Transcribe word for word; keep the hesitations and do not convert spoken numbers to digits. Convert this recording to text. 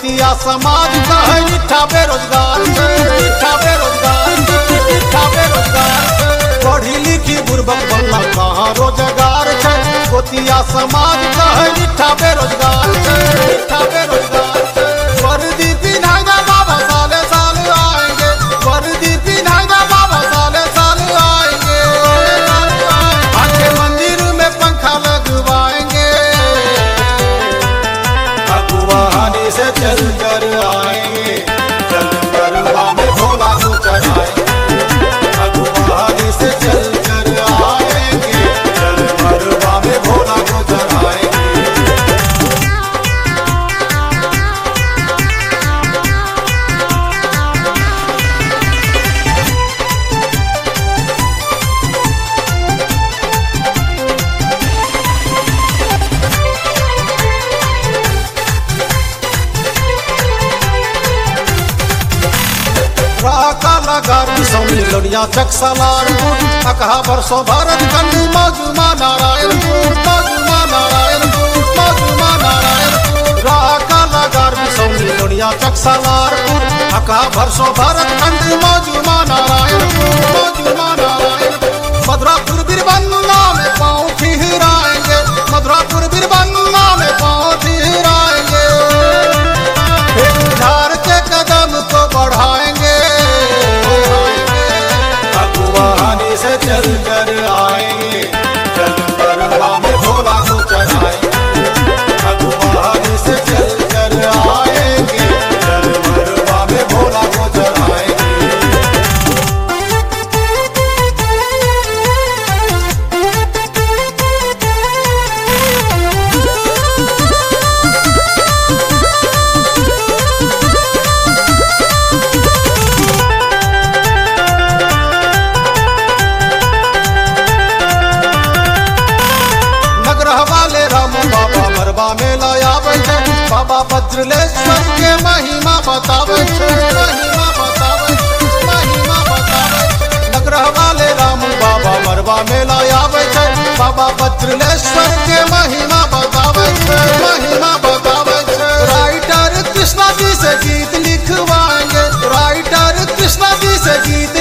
गोतिया समाज का है मिठा बेरोजगार से, मिठा बेरोजगार से, मिठा बेरोजगार से। पढ़ी लिखी बुर्बक बनला कहाँ रोजगार है, गोतिया समाज का है मिठा बेरोजगार से, मिठा बेरोजगार से। वर्दी पिन्हाएगा बाबा साले साल आएंगे, वर्दी पिन्हाएगा बाबा साले साल आएंगे। आके मंदिर में पंखा लगवाएंगे, अगुवानी से चल कर आएंगे, चल कर हमें भोला को चढ़ाएंगे। अगुवानी से चल कर आएंगे, चल कर हमें भोला को चढ़ाएंगे। सौनी लोनिया चक सलारपुर अकहा बरसों भारत कंडू मौजुमा नारायणपुर, मौजुमा नारायणपुर, मौजुमा नारायणपुर। राका लगार सौनी लोनिया चक सलारपुर अकहा बरसों भारत कंडू मौजुमा नारायणपुर, मौजुमा नारायणपुर। मधुरापुर बिरबन्ना में पाँव ठिहराएंगे, मधुरापुर बिरबन्ना में पाँव ठिहराएंगे। फिर झार के कदम को बढ़ाएंगे, अगुवानी से चल कर आएंगे, चल कर हमें भोला को चढ़ाएंगे। अगुवानी से चल कर आएंगे, चल कर हमें भोला को चढ़ाएंगे। मेला आवे छे बाबा भद्रलेश्वर के महिमा बतावे छे, महिमा बतावे छे, महिमा बतावे छे। नगरह वाले राम बाबा मरवा मेला आवे छे बाबा भद्रलेश्वर के महिमा बतावे छे, महिमा बतावे छे। राइटर कृष्णा जी से गीत लिखवाएंगे, राइटर कृष्णा जी से गीत